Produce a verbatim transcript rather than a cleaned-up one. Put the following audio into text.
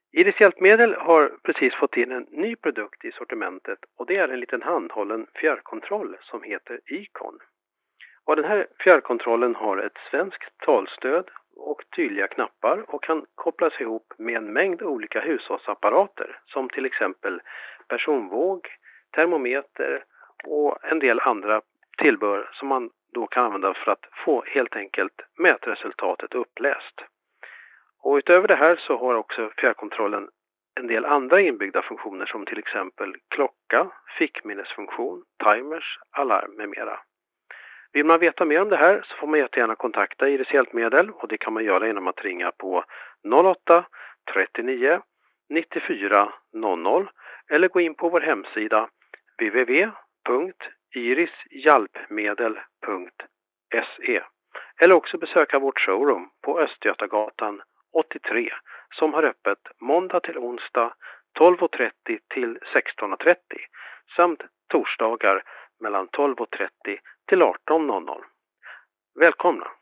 Iris Hjälpmedel har precis fått in en ny produkt i sortimentet och det är en liten handhållen fjärrkontroll som heter Icon. Och den här fjärrkontrollen har ett svenskt talstöd och tydliga knappar och kan kopplas ihop med en mängd olika hushållsapparater som till exempel personvåg, termometer och en del andra tillbehör som man då kan använda för att få helt enkelt mätresultatet uppläst. Och utöver det här så har också fjärrkontrollen en del andra inbyggda funktioner som till exempel klocka, fickminnesfunktion, timers, alarm med mera. Vill man veta mer om det här så får man jättegärna kontakta Iris Hjälpmedel och det kan man göra genom att ringa på noll åtta trettionio nittiofyra noll noll eller gå in på vår hemsida w w w punkt iris hjälpmedel punkt se eller också besöka vårt showroom på Östgötagatan åttiotre som har öppet måndag till onsdag tolv och trettio till sexton och trettio samt torsdagar mellan tolv och trettio till arton noll noll. Välkomna!